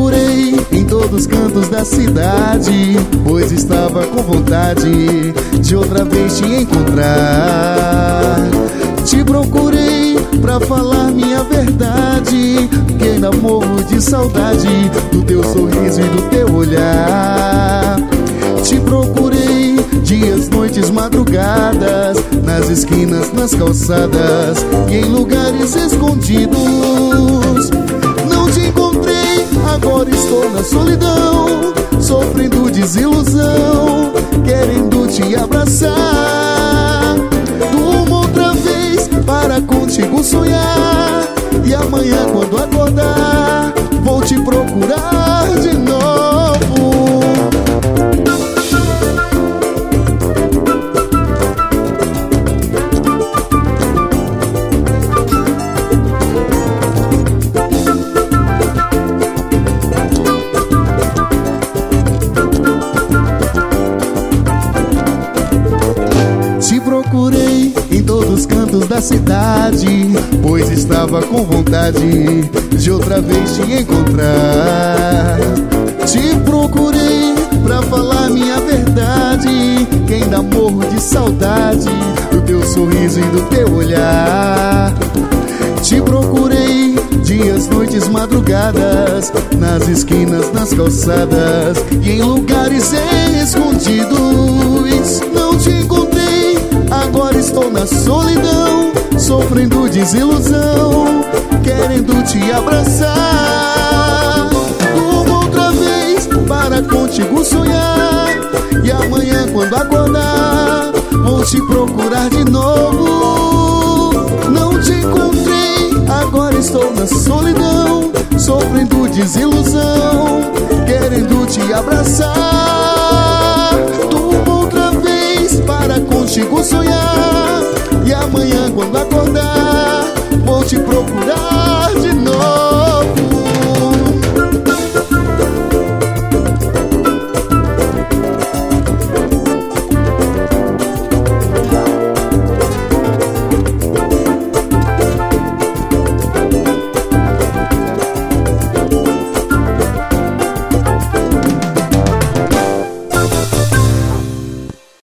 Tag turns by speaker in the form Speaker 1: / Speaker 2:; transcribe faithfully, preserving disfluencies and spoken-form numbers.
Speaker 1: procurei em todos os cantos da cidade, pois estava com vontade de outra vez te encontrar. Te procurei pra falar minha verdade, que ainda morro de saudade do teu sorriso e do teu olhar. Te procurei dias, noites, madrugadas, nas esquinas, nas calçadas e em lugares escondidos. Não te encontrei, agora estou na solidão, sofrendo desilusão, querendo te abraçar. Durmo outra vez para contigo sonhar, e amanhã quando acordar vou te procurar de novo. Te procurei em todos os cantos da cidade, pois estava com vontade de outra vez te encontrar. Te procurei pra falar minha verdade, que ainda morro de saudade do teu sorriso e do teu olhar. Te procurei dias, noites, madrugadas, nas esquinas, nas calçadas e em lugares escondidos. Não te encontrei, agora estou na solidão, sofrendo desilusão, querendo te abraçar. Durmo outra vez para contigo sonhar, e amanhã quando acordar vou te procurar de novo. Não te encontrei, agora estou na solidão, sofrendo desilusão, querendo te abraçar. Durmo outra vez para contigo sonhar, e amanhã quando acordar vou te procurar.